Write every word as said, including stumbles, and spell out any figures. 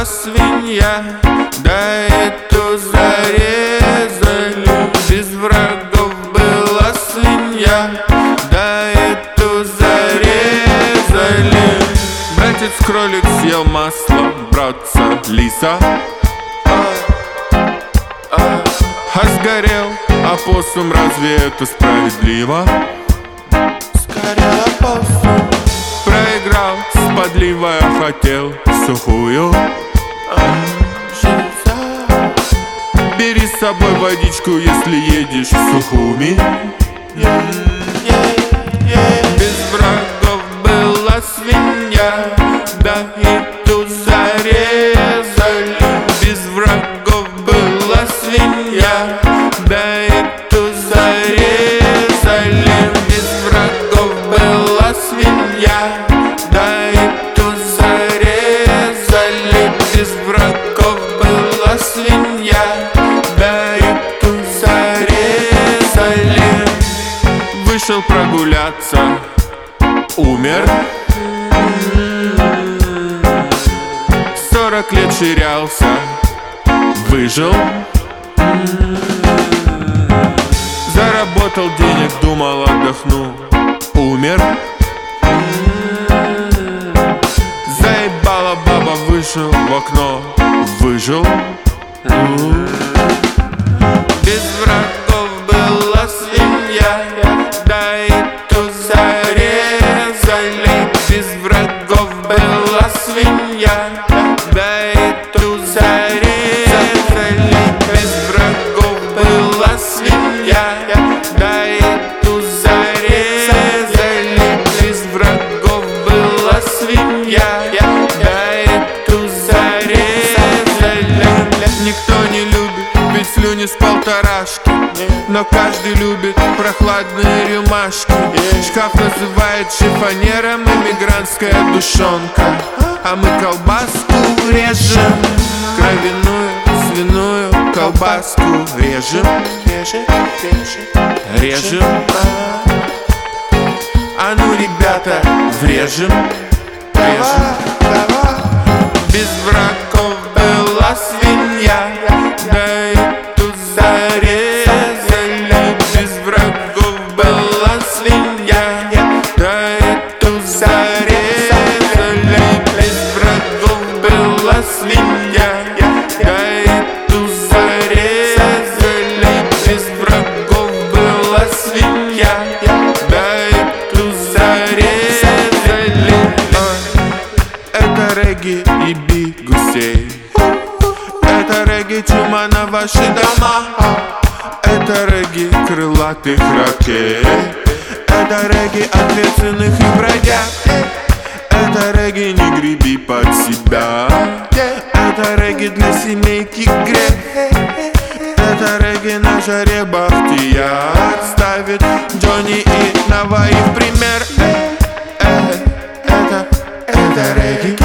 была свинья, да эту зарезали. Без врагов была свинья, да эту зарезали. Братец-кролик съел масло братца лиса, а сгорел опоссум, разве это справедливо? Сгорел опоссум, проиграл с подливой, а хотел сухую. Бери с собой водичку, если едешь в Сухуми. Без врагов была свинья, да эту зарезали. Без врагов была свинья, да эту зарезали. Без врагов была свинья, да эту зарезали. Без врагов была свинья, да эту зарезали. Вышел прогуляться, умер. Сорок лет ширялся, выжил. Заработал денег, думал, отдохну, умер. Заебала баба, вышел в окно, выжил. Без врагов была свинья, да эту зарезали. Без врагов была свинья, да эту зарезали. Без врагов была свинья, да эту зарезали. Без врагов была свинья, да эту зарезали. Никто не любит пить слюни с полторашки, но каждый любит прохладные рюмашки. Шкаф называет шифонером эмигрантская душонка, а мы колбаску режем, кровяную, свиную колбаску режем, режем, режем, режем. А ну, ребята, врежем, режем. Без врагов была свинья, да эту зарезали. Без врагов была свинья, да эту зарезали. Без врагов была свинья, да эту зарезали. Без врагов была свинья, да эту зарезали. Это регги и би гусей, это регги чума на ваши дома, это регги крылатых ракет, это регги ответственных и бродяг, это регги не греби под себя, это регги для семейки грех, это регги на жаре Бахтияр ставит Джонни и Наваи в пример. Это, это регги.